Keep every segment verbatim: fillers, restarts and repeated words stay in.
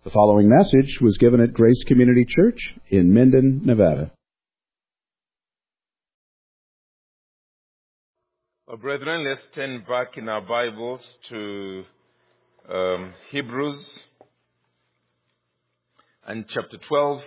The following message was given at Grace Community Church in Minden, Nevada. Well, brethren, let's turn back in our Bibles to um, Hebrews and chapter twelve.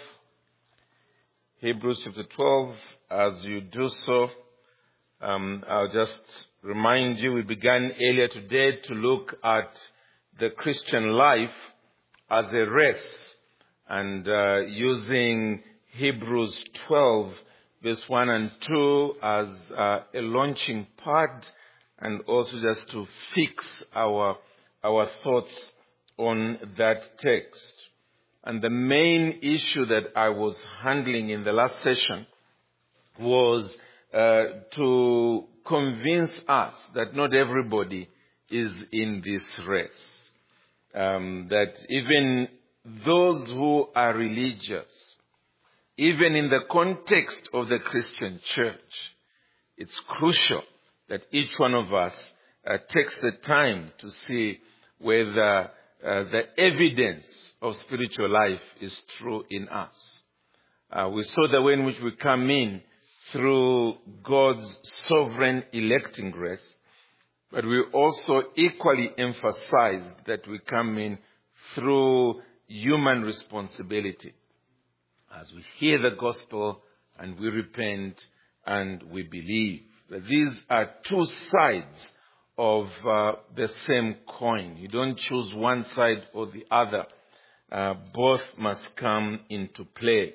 Hebrews chapter twelve. As you do so, um, I'll just remind you, we began earlier today to look at the Christian life as a race, and uh, using Hebrews twelve, verse one and two as uh, a launching pad, and also just to fix our our thoughts on that text. And the main issue that I was handling in the last session was uh, to convince us that not everybody is in this race. Um, that even those who are religious, even in the context of the Christian church, it's crucial that each one of us uh, takes the time to see whether uh, the evidence of spiritual life is true in us. Uh, we saw the way in which we come in through God's sovereign electing grace, but we also equally emphasized that we come in through human responsibility. As we hear the gospel and we repent and we believe. That these are two sides of uh, the same coin. You don't choose one side or the other. Uh, both must come into play.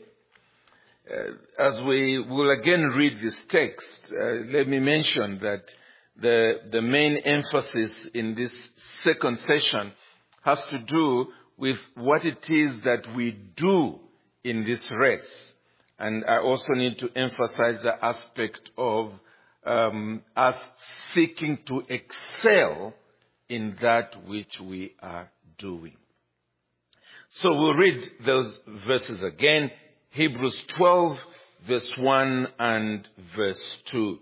Uh, as we will again read this text, uh, let me mention that The, the main emphasis in this second session has to do with what it is that we do in this race. And I also need to emphasize the aspect of um, us seeking to excel in that which we are doing. So we'll read those verses again. Hebrews twelve, verse one and verse two.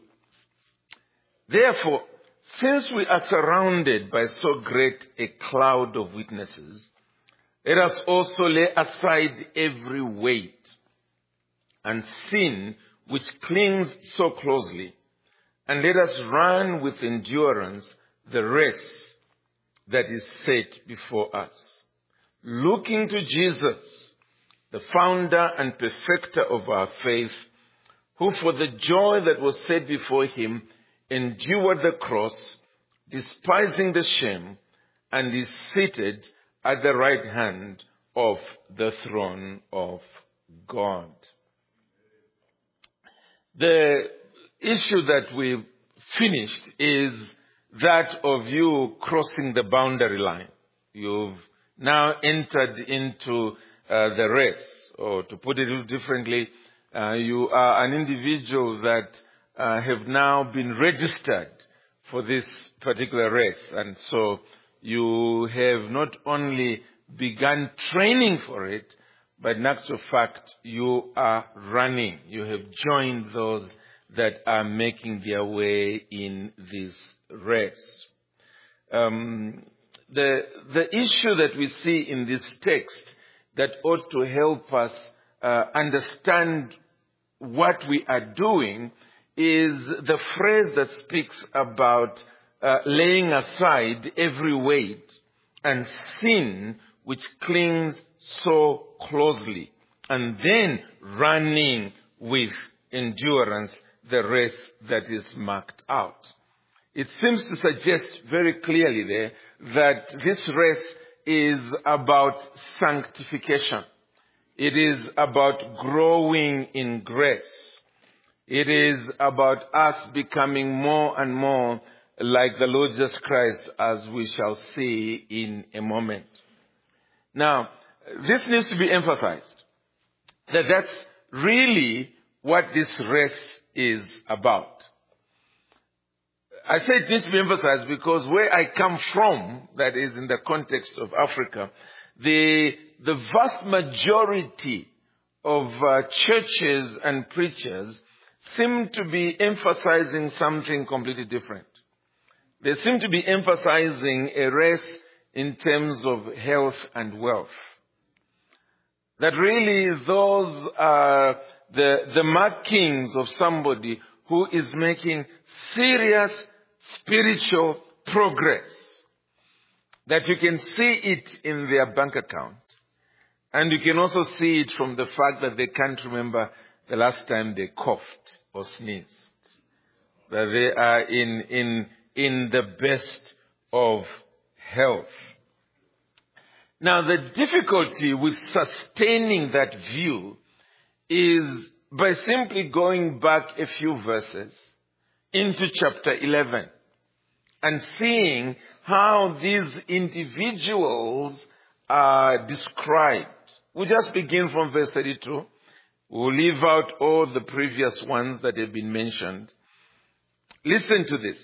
Therefore, since we are surrounded by so great a cloud of witnesses, let us also lay aside every weight and sin which clings so closely, and let us run with endurance the race that is set before us, looking to Jesus, the founder and perfecter of our faith, who for the joy that was set before him endured the cross, despising the shame, and is seated at the right hand of the throne of God. The issue that we've finished is that of you crossing the boundary line. You've now entered into uh, the race, or to put it a little differently, uh, you are an individual that Uh, have now been registered for this particular race. And so you have not only begun training for it, but in actual fact, you are running. You have joined those that are making their way in this race. Um, the, the issue that we see in this text that ought to help us uh, understand what we are doing is the phrase that speaks about uh, laying aside every weight and sin which clings so closely, and then running with endurance the race that is marked out. It seems to suggest very clearly there that this race is about sanctification. It is about growing in grace. It is about us becoming more and more like the Lord Jesus Christ, as we shall see in a moment. Now, this needs to be emphasized, that that's really what this race is about. I say it needs to be emphasized because where I come from, that is in the context of Africa, the, the vast majority of uh, churches and preachers seem to be emphasizing something completely different. They seem to be emphasizing a race in terms of health and wealth. That really those are the, the markings of somebody who is making serious spiritual progress. That you can see it in their bank account. And you can also see it from the fact that they can't remember the last time they coughed or sneezed. That they are in, in, in the best of health. Now, the difficulty with sustaining that view is by simply going back a few verses into chapter eleven and seeing how these individuals are described. We'll just begin from verse thirty-two. We'll leave out all the previous ones that have been mentioned. Listen to this.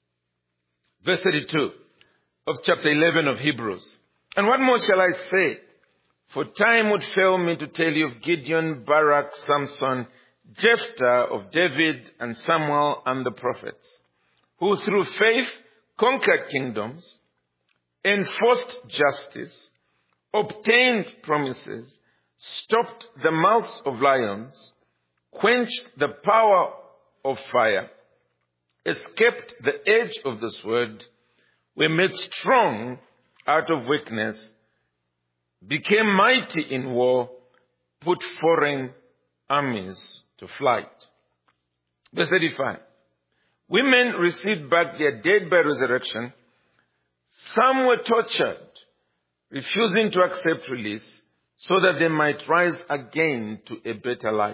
Verse thirty-two of chapter eleven of Hebrews. And what more shall I say? For time would fail me to tell you of Gideon, Barak, Samson, Jephthah, of David and Samuel and the prophets, who through faith conquered kingdoms, enforced justice, obtained promises, stopped the mouths of lions, quenched the power of fire, escaped the edge of the sword, were made strong out of weakness, became mighty in war, put foreign armies to flight. Verse thirty-five. Women received back their dead by resurrection. Some were tortured, refusing to accept release, so that they might rise again to a better life.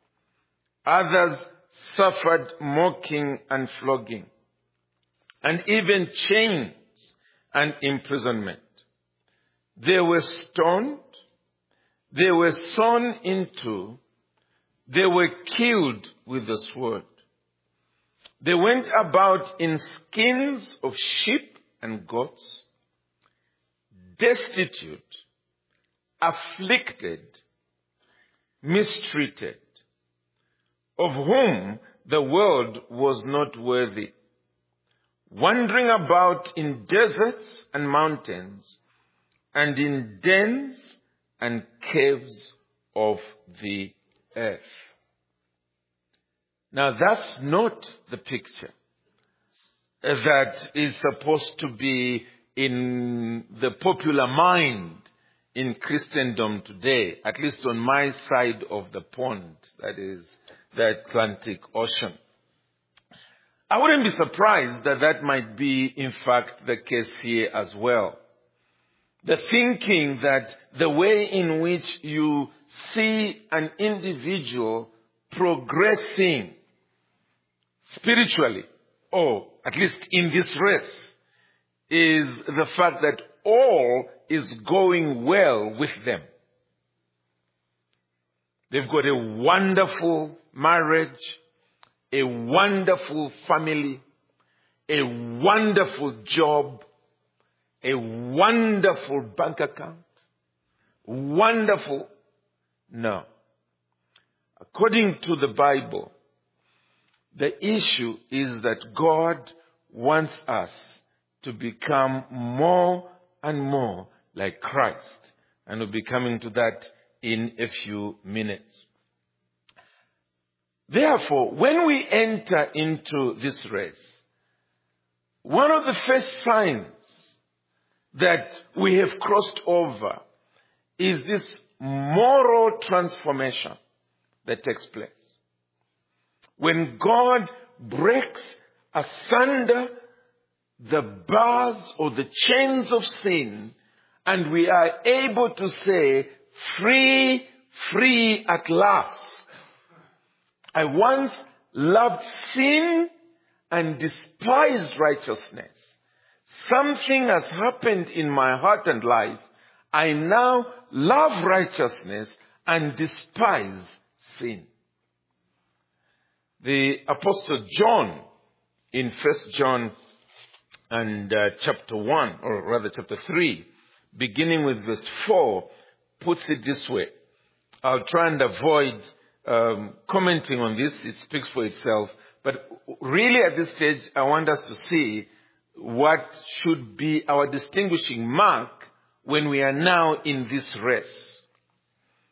Others suffered mocking and flogging, and even chains and imprisonment. They were stoned, they were sawn into, they were killed with the sword. They went about in skins of sheep and goats, destitute, afflicted, mistreated, of whom the world was not worthy, wandering about in deserts and mountains, and in dens and caves of the earth. Now that's not the picture that is supposed to be in the popular mind in Christendom today, at least on my side of the pond, that is the Atlantic Ocean. I wouldn't be surprised that that might be, in fact, the case here as well. The thinking that the way in which you see an individual progressing spiritually, or at least in this race, is the fact that all is going well with them. They've got a wonderful marriage, a wonderful family, a wonderful job, a wonderful bank account. Wonderful. No. According to the Bible, the issue is that God wants us to become more and more like Christ. And we'll be coming to that in a few minutes. Therefore, when we enter into this race, one of the first signs that we have crossed over is this moral transformation that takes place. When God breaks asunder the bars or the chains of sin, and we are able to say, free, free at last. I once loved sin and despised righteousness. Something has happened in my heart and life. I now love righteousness and despise sin. The Apostle John, in First John and uh, chapter one, or rather chapter three, beginning with verse four, puts it this way. I'll try and avoid um, commenting on this. It speaks for itself. But really at this stage, I want us to see what should be our distinguishing mark when we are now in this race.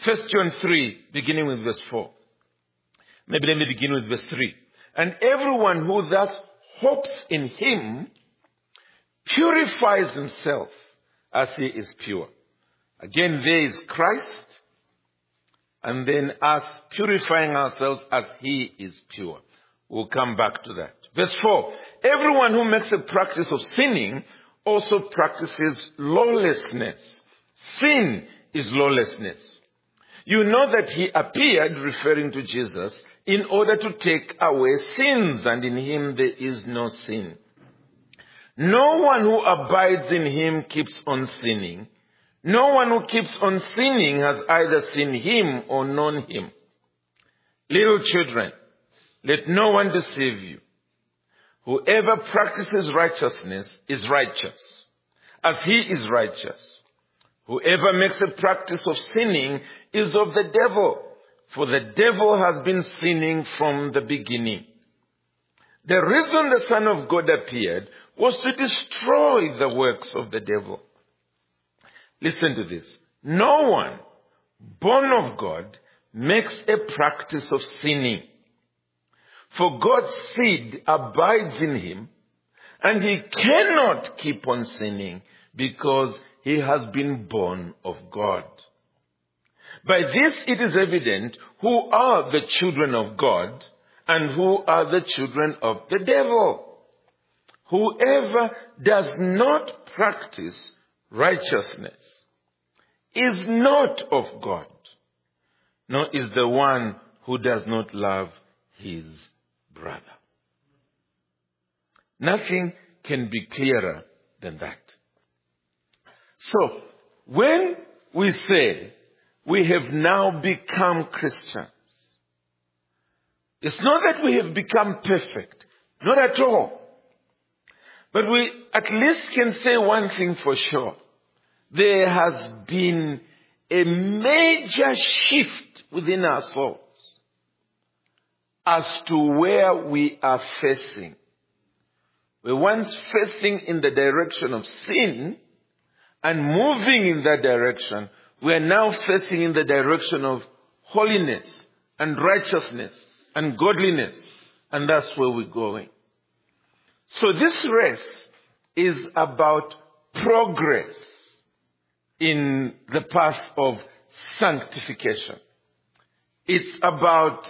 First John three, beginning with verse four. Maybe let me begin with verse three. And everyone who thus hopes in him purifies himself as he is pure. Again, there is Christ, and then us purifying ourselves as he is pure. We'll come back to that. Verse four. Everyone who makes a practice of sinning also practices lawlessness. Sin is lawlessness. You know that he appeared, referring to Jesus, in order to take away sins, and in him there is no sin. No one who abides in him keeps on sinning. No one who keeps on sinning has either seen him or known him. Little children, let no one deceive you. Whoever practices righteousness is righteous, as he is righteous. Whoever makes a practice of sinning is of the devil, for the devil has been sinning from the beginning. The reason the Son of God appeared was to destroy the works of the devil. Listen to this. No one born of God makes a practice of sinning. For God's seed abides in him, and he cannot keep on sinning because he has been born of God. By this it is evident who are the children of God and who are the children of the devil. Whoever does not practice righteousness is not of God, nor is the one who does not love his brother. Nothing can be clearer than that. So, when we say we have now become Christians, it's not that we have become perfect, not at all. But we at least can say one thing for sure. There has been a major shift within our souls as to where we are facing. We're once facing in the direction of sin, and moving in that direction, we are now facing in the direction of holiness and righteousness and godliness. And that's where we're going. So this race is about progress in the path of sanctification. It's about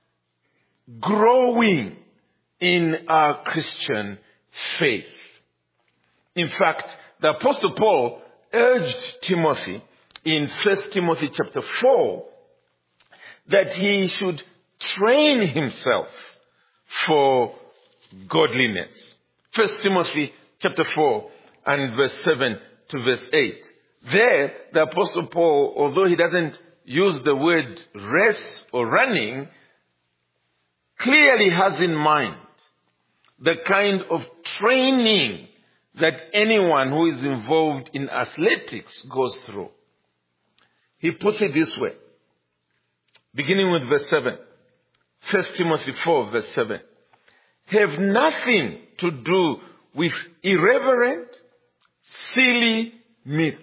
growing in our Christian faith. In fact, the Apostle Paul urged Timothy in First Timothy chapter four that he should train himself for godliness. First Timothy chapter four and verse seven to verse eight. There, the Apostle Paul, although he doesn't use the word race or running, clearly has in mind the kind of training that anyone who is involved in athletics goes through. He puts it this way, beginning with verse seven. First Timothy four, verse seven. Have nothing to do with irreverent, silly myths.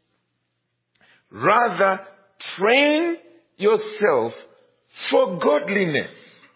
Rather, train yourself for godliness.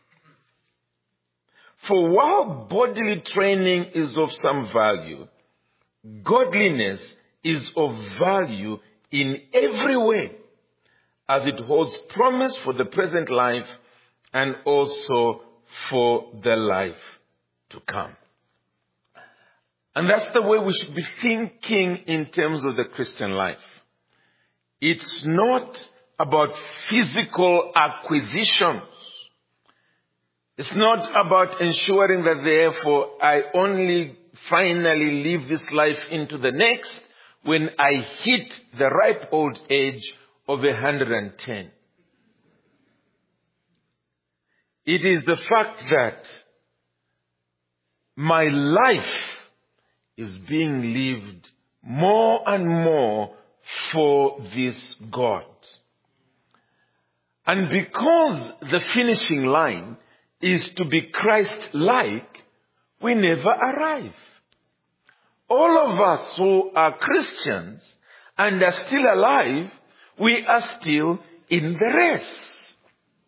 For while bodily training is of some value, godliness is of value in every way, as it holds promise for the present life and also for the life to come. And that's the way we should be thinking in terms of the Christian life. It's not about physical acquisitions. It's not about ensuring that therefore I only finally live this life into the next when I hit the ripe old age of one hundred ten. It is the fact that my life is being lived more and more for this God. And because the finishing line is to be Christ-like, we never arrive. All of us who are Christians and are still alive, we are still in the race.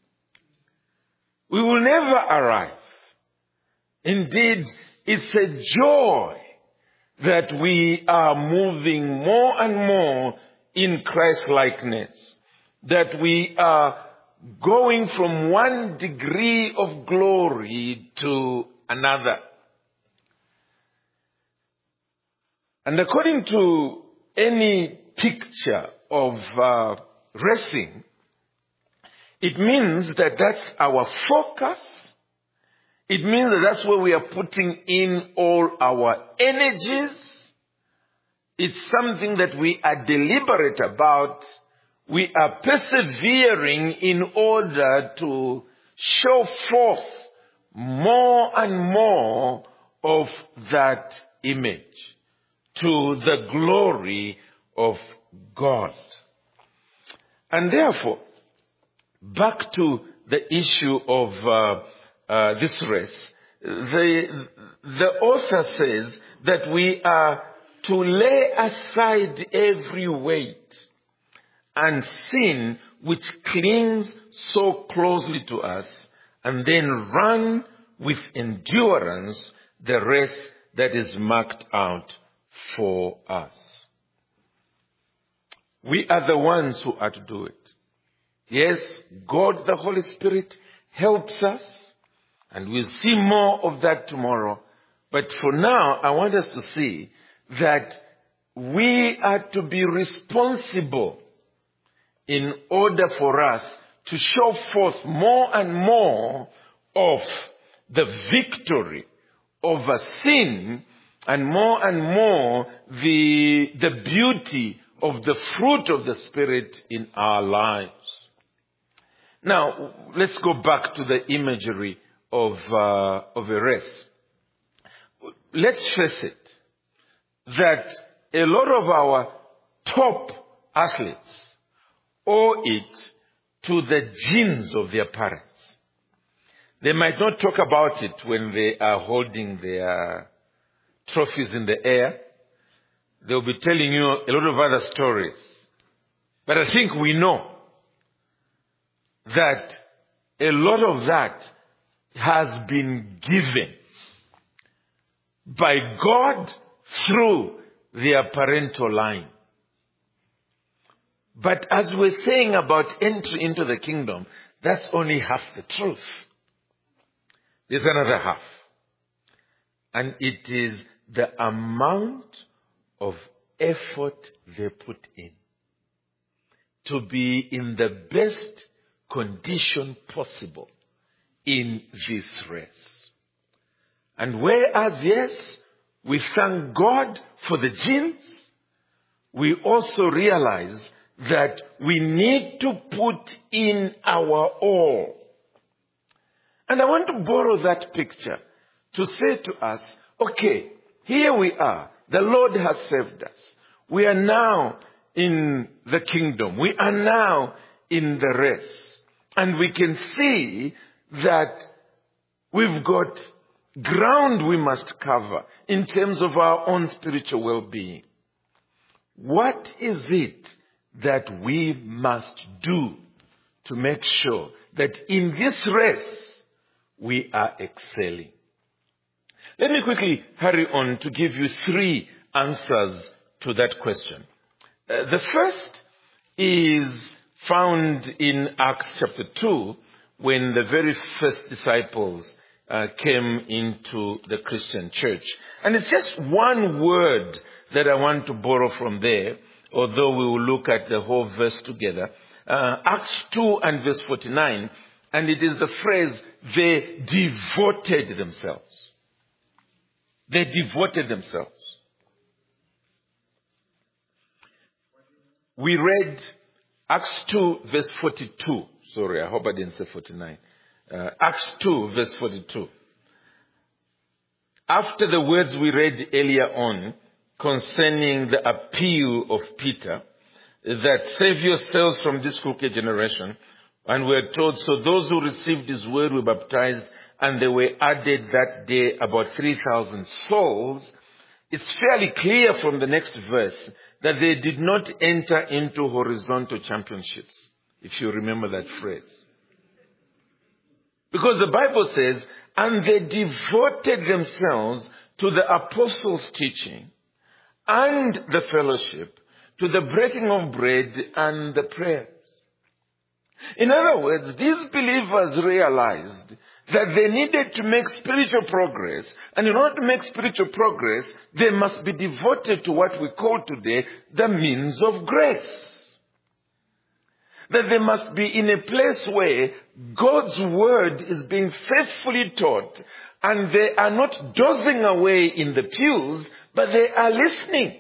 We will never arrive. Indeed, it's a joy that we are moving more and more in Christ-likeness, that we are going from one degree of glory to another. And according to any picture of uh, racing, it means that that's our focus. It means that that's where we are putting in all our energies. It's something that we are deliberate about. We are persevering in order to show forth more and more of that image to the glory of God. And therefore, back to the issue of uh, uh, this race, the, the author says that we are to lay aside every weight and sin which clings so closely to us, and then run with endurance the race that is marked out for us. We are the ones who are to do it. Yes, God the Holy Spirit helps us, and we'll see more of that tomorrow. But for now, I want us to see that we are to be responsible in order for us to show forth more and more of the victory over sin, and more and more the, the beauty of the fruit of the Spirit in our lives. Now, let's go back to the imagery of, uh, of a race. Let's face it, that a lot of our top athletes owe it to the genes of their parents. They might not talk about it when they are holding their trophies in the air. They'll be telling you a lot of other stories. But I think we know that a lot of that has been given by God through their parental line. But as we're saying about entry into the kingdom, that's only half the truth. There's another half. And it is the amount of effort they put in to be in the best condition possible in this race. And whereas, yes, we thank God for the genes, we also realize that we need to put in our all. And I want to borrow that picture to say to us, okay, here we are. The Lord has saved us. We are now in the kingdom. We are now in the race. And we can see that we've got ground we must cover in terms of our own spiritual well-being. What is it that we must do to make sure that in this race we are excelling? Let me quickly hurry on to give you three answers to that question. Uh, the first is found in Acts chapter two, when the very first disciples uh, came into the Christian church. And it's just one word that I want to borrow from there, although we will look at the whole verse together. Uh, Acts two and verse forty-nine, and it is the phrase, they devoted themselves. They devoted themselves. We read Acts two verse forty-two. Sorry, I hope I didn't say forty-nine. Uh, Acts two verse forty-two. After the words we read earlier on concerning the appeal of Peter, that save yourselves from this crooked generation, and we're told, so those who received his word were baptized, and they were added that day about three thousand souls. It's fairly clear from the next verse that they did not enter into horizontal championships. if you remember that phrase. Because the Bible says, and they devoted themselves to the apostles' teaching and the fellowship, to the breaking of bread and the prayers. In other words, these believers realized that they needed to make spiritual progress. And in order to make spiritual progress, they must be devoted to what we call today the means of grace. That they must be in a place where God's word is being faithfully taught, and they are not dozing away in the pews, but they are listening.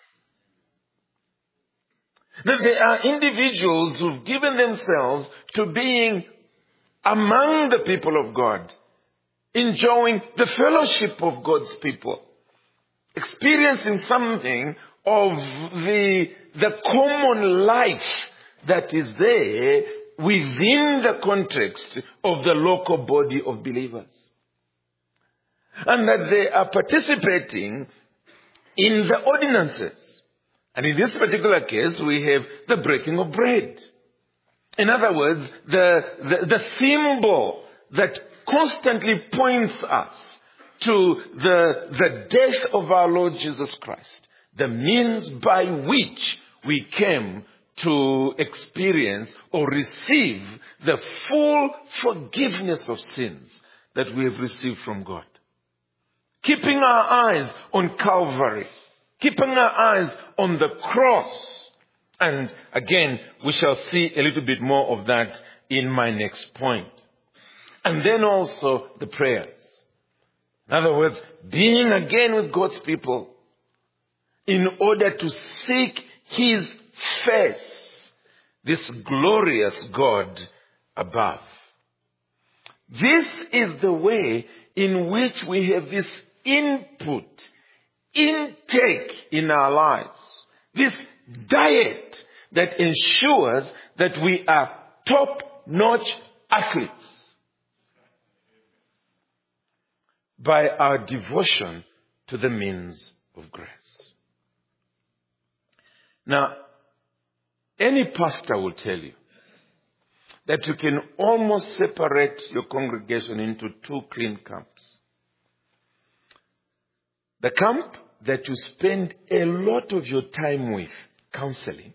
That they are individuals who've given themselves to being among the people of God, enjoying the fellowship of God's people, experiencing something of the, the common life that is there within the context of the local body of believers. And that they are participating in the ordinances. And in this particular case, we have the breaking of bread. In other words, the, the, the symbol that constantly points us to the, the death of our Lord Jesus Christ. The means by which we came to experience or receive the full forgiveness of sins that we have received from God. Keeping our eyes on Calvary. Keeping our eyes on the cross. And again, we shall see a little bit more of that in my next point. And then also the prayers. In other words, being again with God's people in order to seek His face, this glorious God above. This is the way in which we have this input, intake in our lives. This diet that ensures that we are top-notch athletes by our devotion to the means of grace. Now, any pastor will tell you that you can almost separate your congregation into two clean camps. The camp that you spend a lot of your time with, counseling,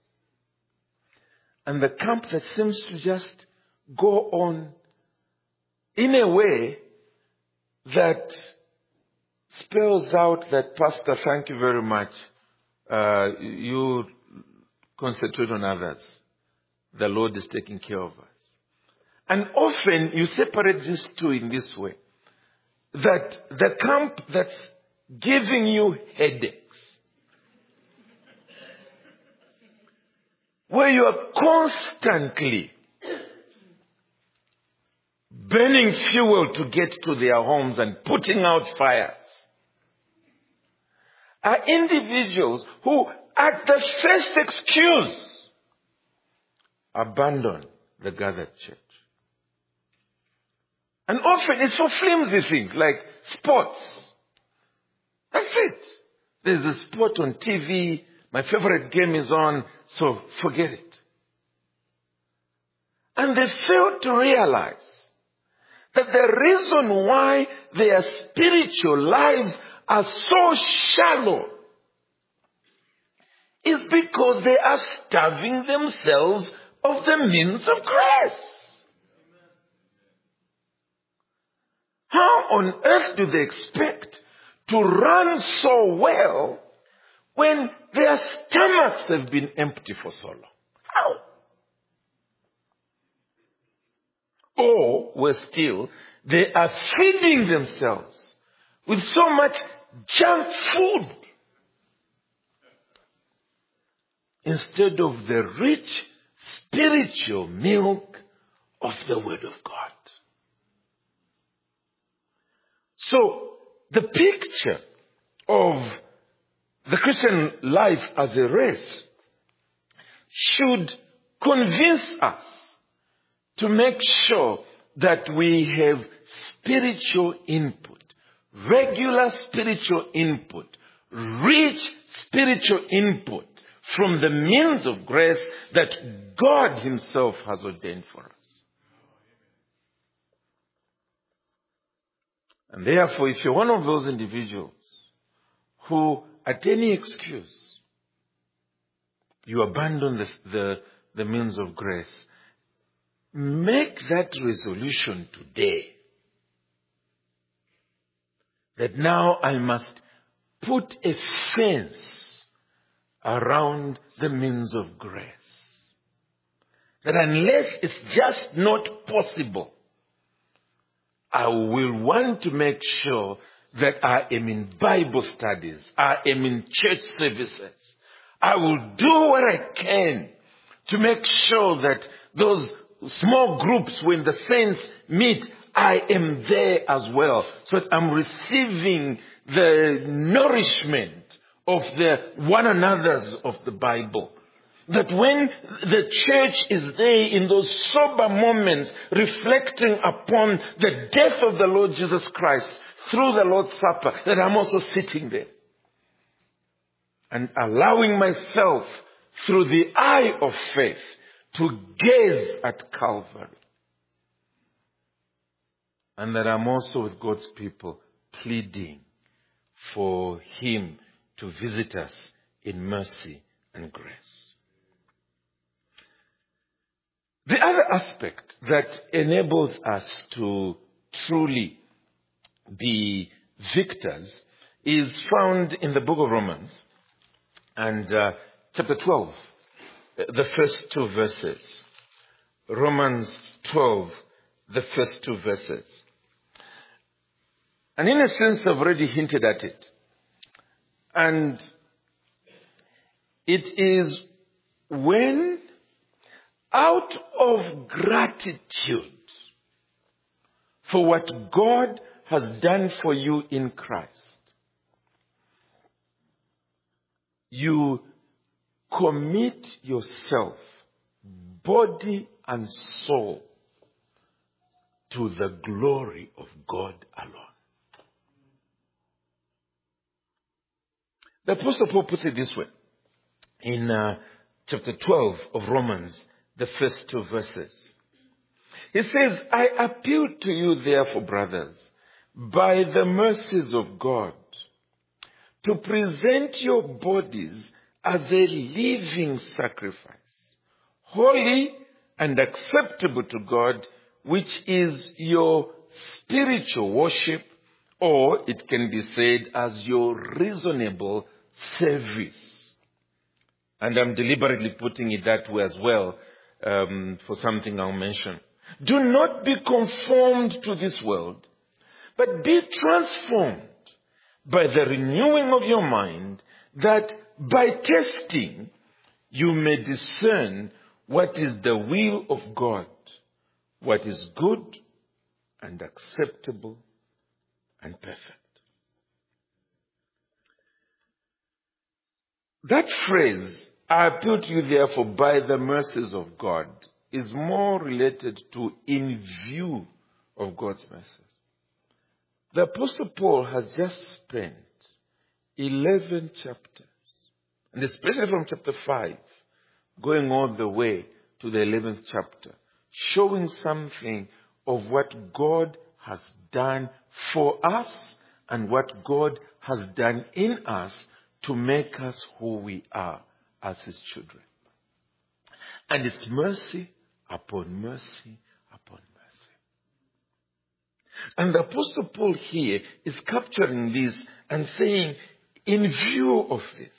and the camp that seems to just go on in a way that spells out that, Pastor, thank you very much. Uh, you concentrate on others. The Lord is taking care of us. And often you separate these two in this way. That the camp that's giving you headaches, where you are constantly burning fuel to get to their homes and putting out fires, are individuals who, at the first excuse, abandon the gathered church. And often it's for flimsy things like sports. That's it. There's a sport on T V. My favorite game is on, so forget it. And they fail to realize that the reason why their spiritual lives are so shallow is because they are starving themselves of the means of grace. How on earth do they expect to run so well when their stomachs have been empty for so long? How? Or, worse still, they are feeding themselves with so much junk food instead of the rich spiritual milk of the Word of God. So, the picture of the Christian life as a race should convince us to make sure that we have spiritual input, regular spiritual input, rich spiritual input from the means of grace that God himself has ordained for us. And therefore, if you're one of those individuals who, at any excuse, you abandon the, the, the means of grace, make that resolution today that now I must put a fence around the means of grace. That unless it's just not possible, I will want to make sure that I am in Bible studies, I am in church services. I will do what I can to make sure that those small groups, when the saints meet, I am there as well. So that I'm receiving the nourishment of the one another's of the Bible. That when the church is there in those sober moments, reflecting upon the death of the Lord Jesus Christ through the Lord's Supper, that I'm also sitting there and allowing myself through the eye of faith to gaze at Calvary. And that I'm also with God's people pleading for him to visit us in mercy and grace. The other aspect that enables us to truly be victors is found in the book of Romans and uh, chapter twelve, the first two verses. Romans twelve, the first two verses. And in a sense, I've already hinted at it. And it is when, out of gratitude for what God has done for you in Christ, you commit yourself, body and soul, to the glory of God alone. The Apostle Paul puts it this way in uh, chapter twelve of Romans, the first two verses. He says, I appeal to you therefore, brothers, by the mercies of God, to present your bodies as a living sacrifice, holy and acceptable to God, which is your spiritual worship, or it can be said as your reasonable service. And I'm deliberately putting it that way as well, um, for something I'll mention. Do not be conformed to this world, but be transformed by the renewing of your mind, that by testing you may discern what is the will of God, what is good and acceptable and perfect. That phrase, I appeal to you therefore by the mercies of God, is more related to in view of God's mercy. The Apostle Paul has just spent eleven chapters, and especially from chapter five, going all the way to the eleventh chapter, showing something of what God has done for us and what God has done in us to make us who we are as his children. And it's mercy upon mercy upon mercy. And the Apostle Paul here is capturing this and saying, in view of this,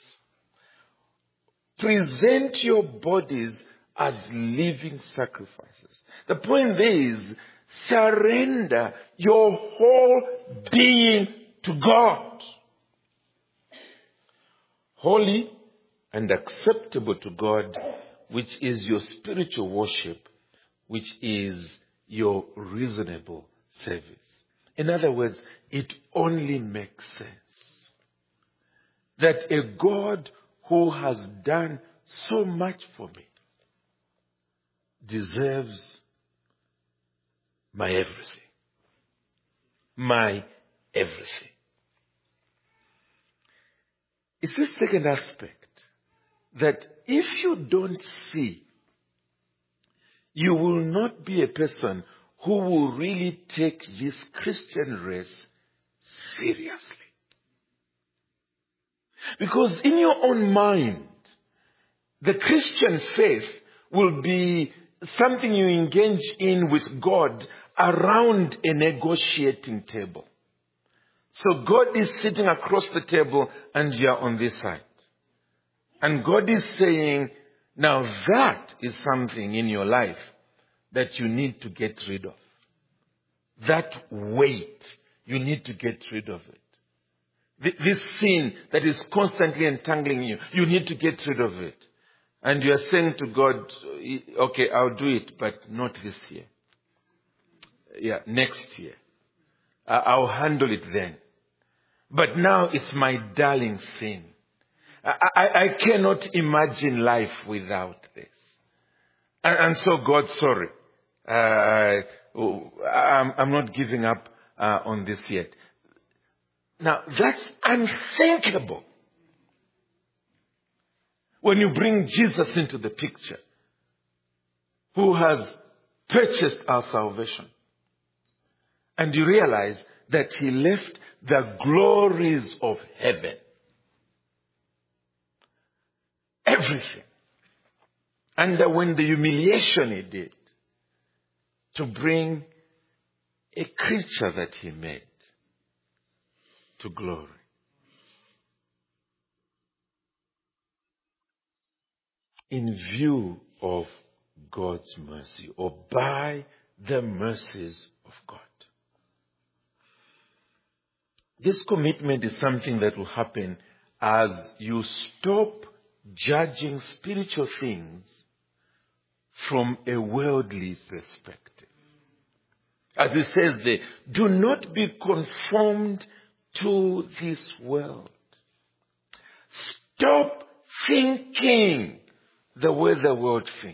present your bodies as living sacrifices. The point there is, surrender your whole being to God. Holy and acceptable to God, which is your spiritual worship, which is your reasonable service. In other words, it only makes sense that a God who has done so much for me deserves my everything. My everything. It's this second aspect that if you don't see, you will not be a person who will really take this Christian race seriously. Because in your own mind, the Christian faith will be something you engage in with God around a negotiating table. So God is sitting across the table and you are on this side. And God is saying, now that is something in your life that you need to get rid of. That weight, you need to get rid of it. This sin that is constantly entangling you, you need to get rid of it. And you are saying to God, okay, I'll do it, but not this year. Yeah, next year. I'll handle it then. But now it's my darling sin. I, I, I cannot imagine life without this. And, and so God, sorry, uh, I'm, I'm not giving up uh, on this yet. Now, that's unthinkable. When you bring Jesus into the picture, who has purchased our salvation, and you realize that he left the glories of heaven, everything, underwent the humiliation he did to bring a creature that he made to glory. In view of God's mercy, or by the mercies of God. This commitment is something that will happen as you stop judging spiritual things from a worldly perspective. As it says there, do not be conformed to this world. Stop thinking the way the world thinks.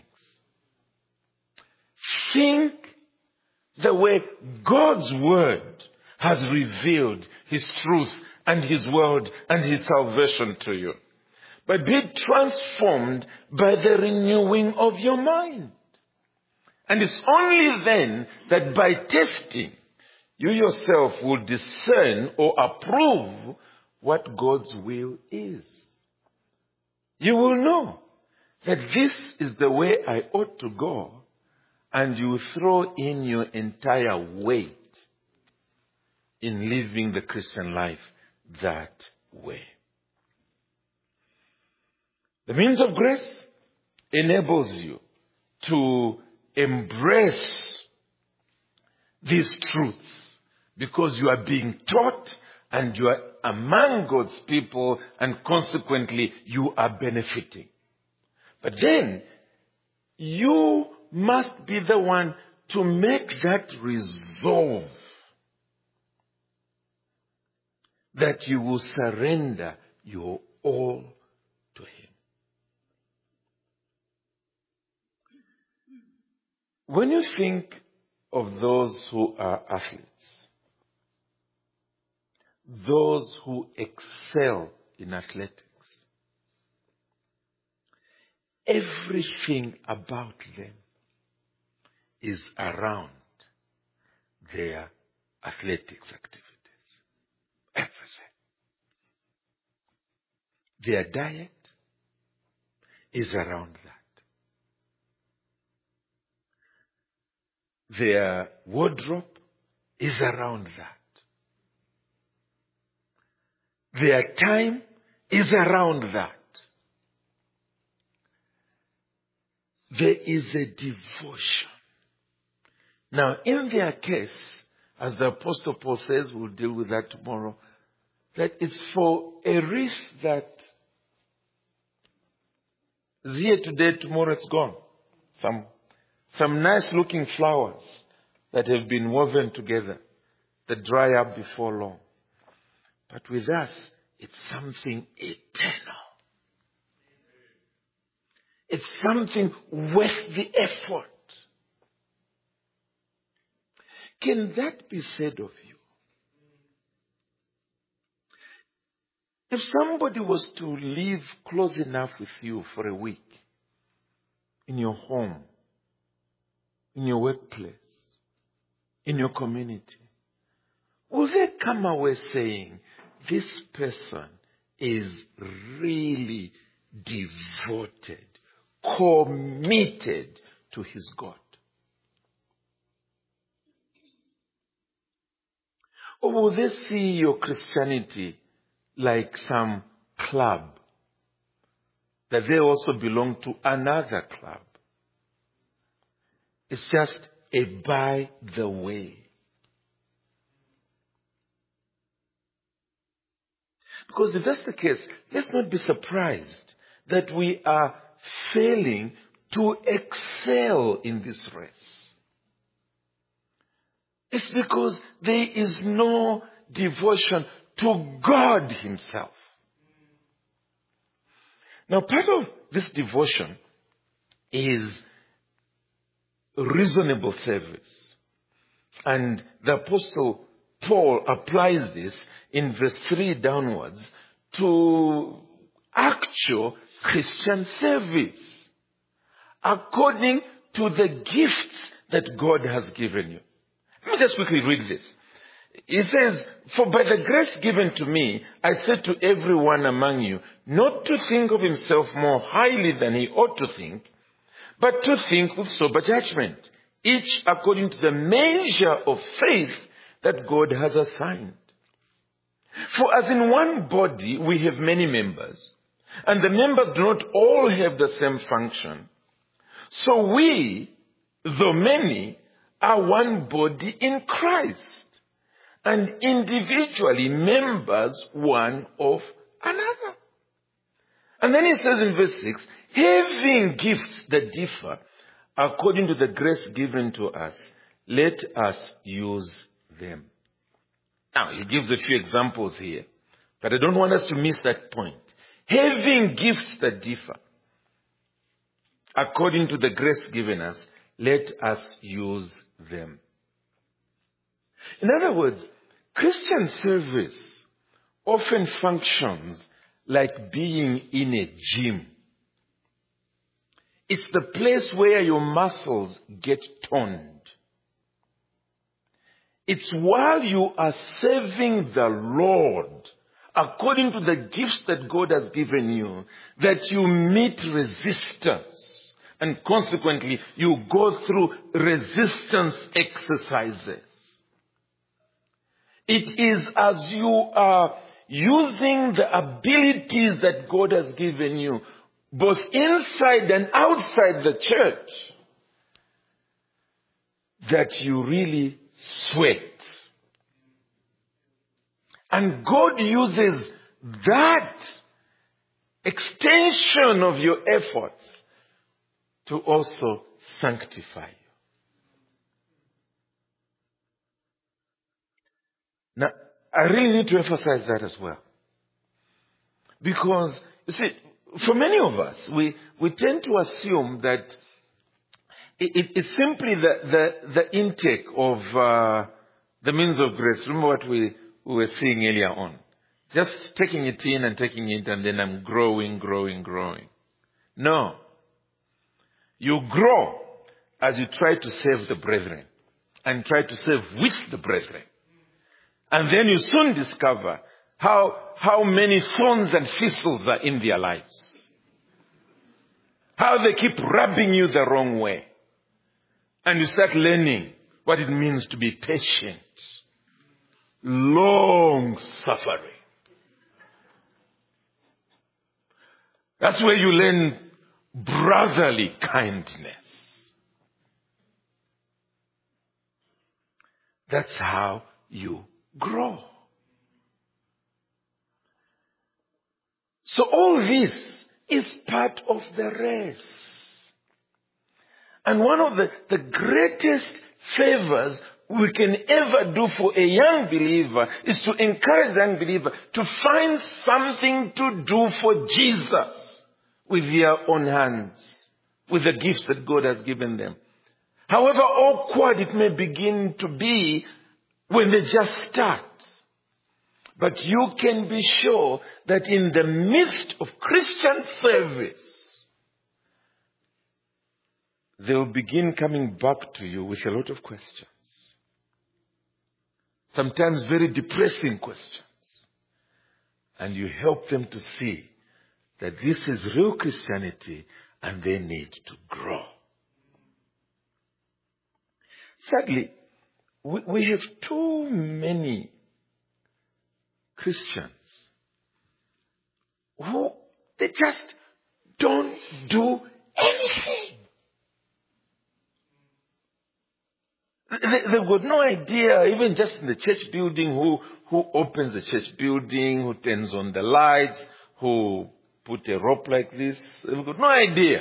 Think the way God's word has revealed his truth and his word and his salvation to you. But be transformed by the renewing of your mind. And it's only then that by testing, you yourself will discern or approve what God's will is. You will know that this is the way I ought to go, and you throw in your entire weight in living the Christian life that way. The means of grace enables you to embrace these truths because you are being taught and you are among God's people, and consequently you are benefiting. But then you must be the one to make that resolve that you will surrender your all to him. When you think of those who are athletes, those who excel in athletics, everything about them is around their athletics activities. Everything. Their diet is around that. Their wardrobe is around that. Their time is around that. There is a devotion. Now, in their case, as the Apostle Paul says, we'll deal with that tomorrow, that it's for a wreath that is here today, tomorrow it's gone. Some, some nice looking flowers that have been woven together that dry up before long. But with us, it's something eternal. It's something worth the effort. Can that be said of you? If somebody was to live close enough with you for a week, in your home, in your workplace, in your community, will they come away saying, this person is really devoted, committed to his God? Or will they see your Christianity like some club, that they also belong to another club? It's just a by the way. Because if that's the case, let's not be surprised that we are failing to excel in this race. It's because there is no devotion to God himself. Now, part of this devotion is reasonable service. And the Apostle Paul applies this in verse three downwards to actual Christian service, according to the gifts that God has given you. Let me just quickly read this. He says, for by the grace given to me, I said to everyone among you, not to think of himself more highly than he ought to think, but to think with sober judgment, each according to the measure of faith that God has assigned. For as in one body we have many members, and the members do not all have the same function, so we, though many, are one body in Christ, and individually members one of another. And then he says in verse six, having gifts that differ according to the grace given to us, let us use them. Now, he gives a few examples here, but I don't want us to miss that point. Having gifts that differ according to the grace given us, let us use them. In other words, Christian service often functions like being in a gym. It's the place where your muscles get toned. It's while you are serving the Lord, according to the gifts that God has given you, that you meet resistance. And consequently, you go through resistance exercises. It is as you are using the abilities that God has given you, both inside and outside the church, that you really sweat. And God uses that extension of your efforts to also sanctify you. Now, I really need to emphasize that as well. Because, you see, for many of us, we, we tend to assume that it, it, it's simply the, the, the intake of uh, the means of grace. Remember what we, we were seeing earlier on. Just taking it in and taking it, and then I'm growing, growing, growing. No. You grow as you try to save the brethren and try to save with the brethren. And then you soon discover how, how many thorns and thistles are in their lives. How they keep rubbing you the wrong way. And you start learning what it means to be patient. Long suffering. That's where you learn brotherly kindness. That's how you grow. So all this is part of the race. And one of the, the greatest favors we can ever do for a young believer is to encourage the young believer to find something to do for Jesus with their own hands, with the gifts that God has given them. However awkward it may begin to be when they just start. But you can be sure that in the midst of Christian service, they will begin coming back to you with a lot of questions. Sometimes very depressing questions. And you help them to see that this is real Christianity and they need to grow. Sadly, we, we have too many Christians who they just don't do anything. They, they've got no idea, even just in the church building, who, who opens the church building, who turns on the lights, who put a rope like this. They've got no idea.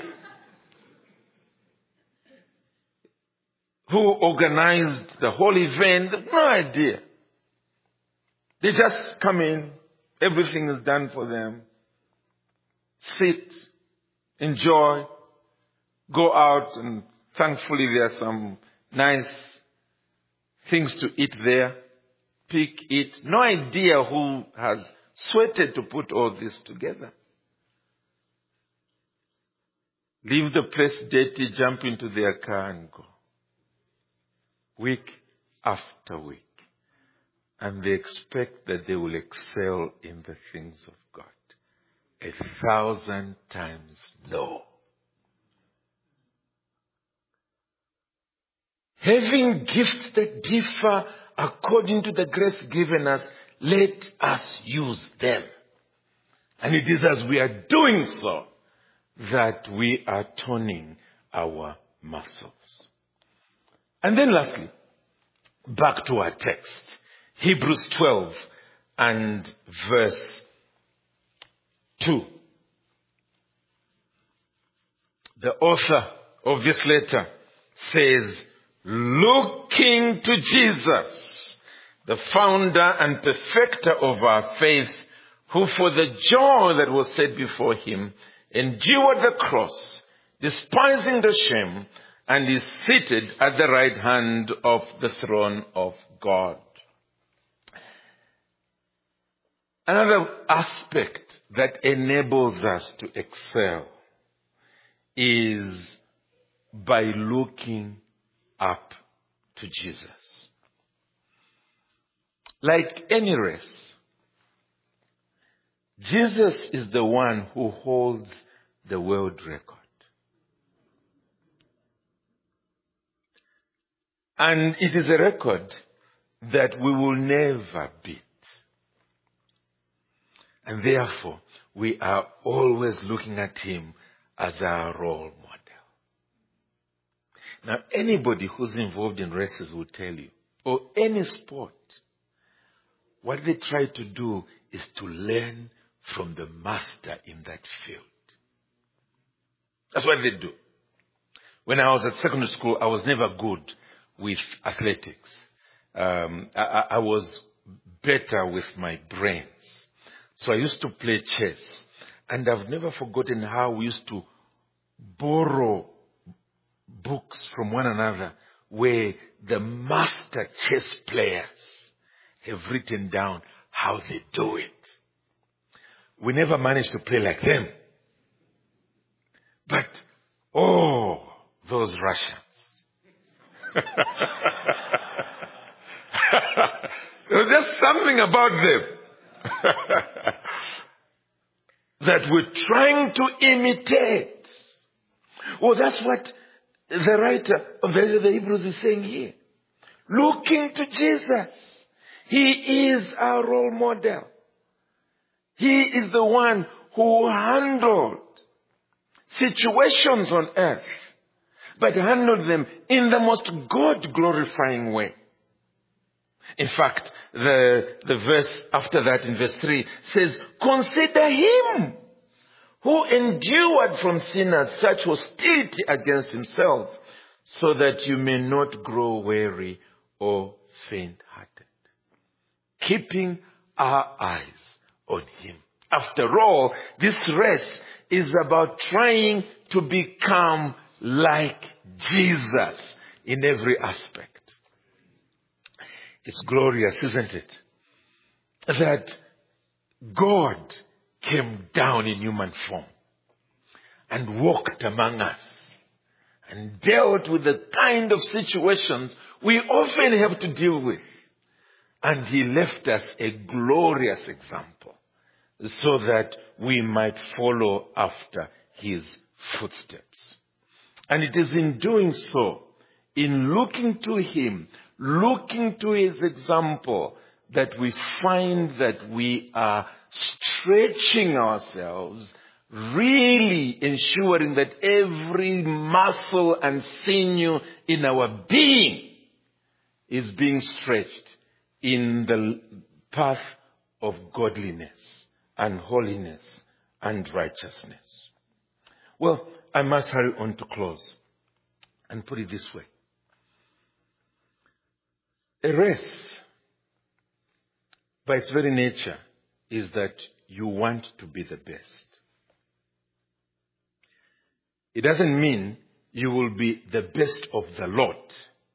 Who organized the whole event. They've no idea. They just come in, everything is done for them. Sit, enjoy, go out, and thankfully there are some nice things to eat there. Pick, eat. No idea who has sweated to put all this together. Leave the place dirty, jump into their car and go. Week after week. And they expect that they will excel in the things of God. A thousand times no. Having gifts that differ according to the grace given us, let us use them. And it is as we are doing so that we are toning our muscles. And then lastly, back to our text. Hebrews twelve and verse two. The author of this letter says, looking to Jesus, the founder and perfecter of our faith, who for the joy that was set before him endured the cross, despising the shame, and is seated at the right hand of the throne of God. Another aspect that enables us to excel is by looking up to Jesus. Like any race, Jesus is the one who holds the world record. And it is a record that we will never beat. And therefore, we are always looking at him as our role model. Now, anybody who's involved in races will tell you, or any sport, what they try to do is to learn from the master in that field. That's what they do. When I was at secondary school, I was never good with athletics. Um, I, I was better with my brains. So I used to play chess. And I've never forgotten how we used to borrow books from one another where the master chess players have written down how they do it. We never managed to play like them. But, oh, those Russians. There was just something about them that we're trying to imitate. Well, that's what the writer of the Hebrews is saying here. Looking to Jesus. He is our role model. He is the one who handled situations on earth, but handled them in the most God-glorifying way. In fact, the, the verse after that in verse three says, consider him who endured from sinners such hostility against himself, so that you may not grow weary or faint-hearted. Keeping our eyes on him. After all, this race is about trying to become like Jesus in every aspect. It's glorious, isn't it? that God came down in human form and walked among us and dealt with the kind of situations we often have to deal with. And he left us a glorious example so that we might follow after his footsteps. And it is in doing so, in looking to him, looking to his example, that we find that we are stretching ourselves, really ensuring that every muscle and sinew in our being is being stretched in the path of godliness and holiness and righteousness. Well, I must hurry on to close and put it this way. A race, by its very nature, is that you want to be the best. It doesn't mean you will be the best of the lot,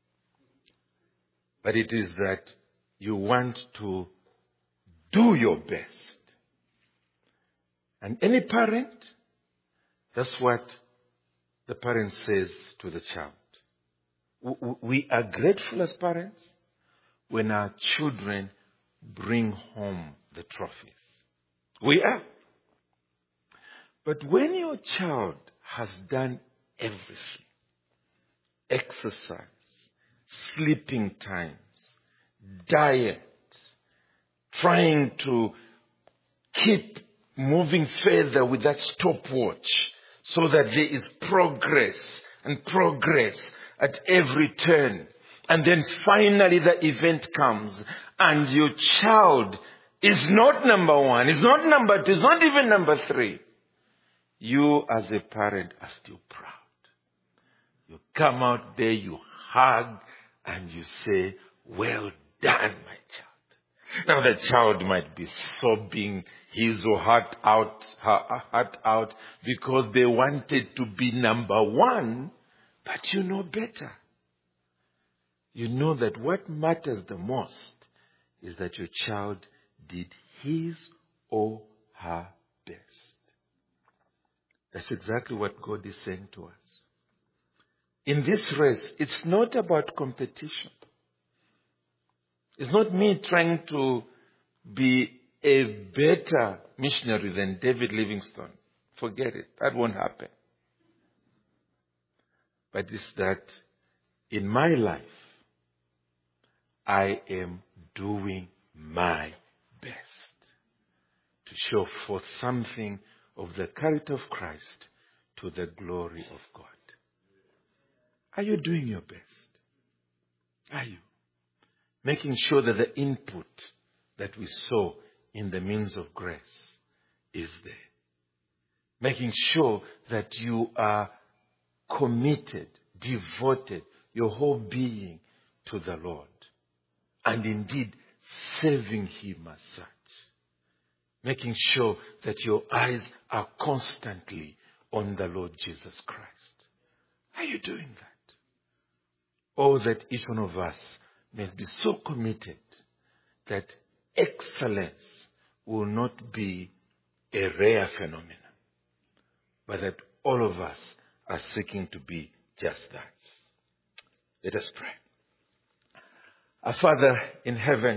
but it is that you want to do your best. And any parent, that's what the parent says to the child. We are grateful as parents when our children bring home the trophies. We are. But when your child has done everything, exercise, sleeping times, diet, trying to keep moving further with that stopwatch so that there is progress and progress at every turn. And then finally the event comes and your child is not number one, is not number two, is not even number three. You as a parent are still proud. You come out there, you hug and you say, well done, my child. Now the child might be sobbing his or heart out, her heart out because they wanted to be number one, but you know better. You know that what matters the most is that your child did his or her best. That's exactly what God is saying to us. In this race, it's not about competition. It's not me trying to be a better missionary than David Livingstone. Forget it. That won't happen. But it's that in my life, I am doing my best to show forth something of the character of Christ to the glory of God. Are you doing your best? Are you? Making sure that the input that we saw in the means of grace is there. Making sure that you are committed, devoted, your whole being to the Lord. And indeed, serving Him as such. Making sure that your eyes are constantly on the Lord Jesus Christ. Are you doing that? Oh, that each one of us may be so committed that excellence will not be a rare phenomenon, but that all of us are seeking to be just that. Let us pray. Our Father in heaven,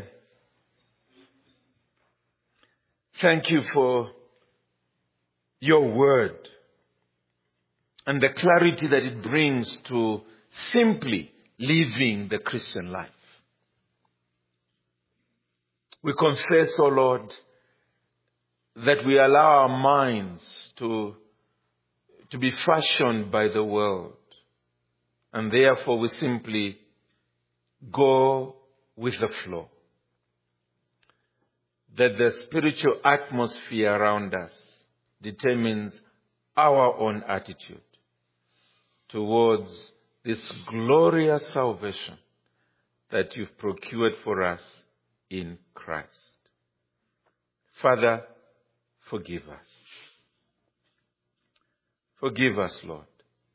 thank you for your word and the clarity that it brings to simply living the Christian life. We confess, O Lord, that we allow our minds to, to be fashioned by the world. And therefore we simply go with the flow. That the spiritual atmosphere around us determines our own attitude towards this glorious salvation that you've procured for us in Christ. Father, forgive us. Forgive us, Lord.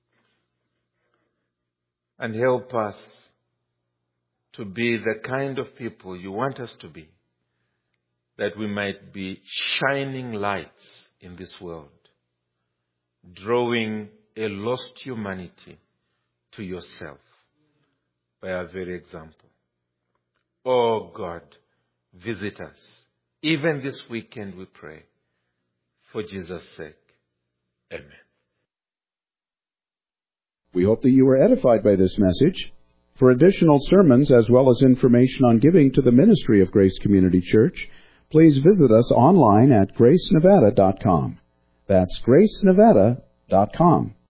And help us to be the kind of people you want us to be. that we might be shining lights in this world, drawing a lost humanity to yourself by our very example. Oh God, visit us. Even this weekend we pray. For Jesus' sake. Amen. We hope that you were edified by this message. For additional sermons as well as information on giving to the ministry of Grace Community Church, please visit us online at grace nevada dot com. That's grace nevada dot com.